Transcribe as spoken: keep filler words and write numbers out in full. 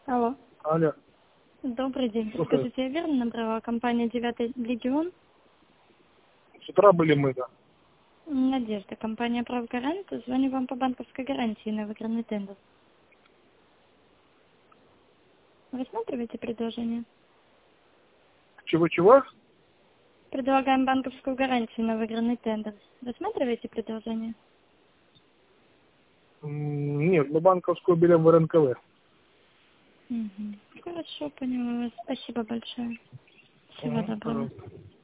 Алло. Алло. Добрый день. Слушаю. Скажите, я верно набрала компания «Девятый легион»? С утра были мы, да. Надежда, компания «Правгарант». Звоню вам по банковской гарантии на выигранный тендер. Рассматриваете предложение? Чего-чего? Предлагаем банковскую гарантию на выигранный тендер. Рассматриваете предложение? М, Нет, мы банковскую берем в эр эн ка вэ. Угу. Хорошо, поняла вас. Спасибо большое. Всего Мгм, доброго. пожалуйста.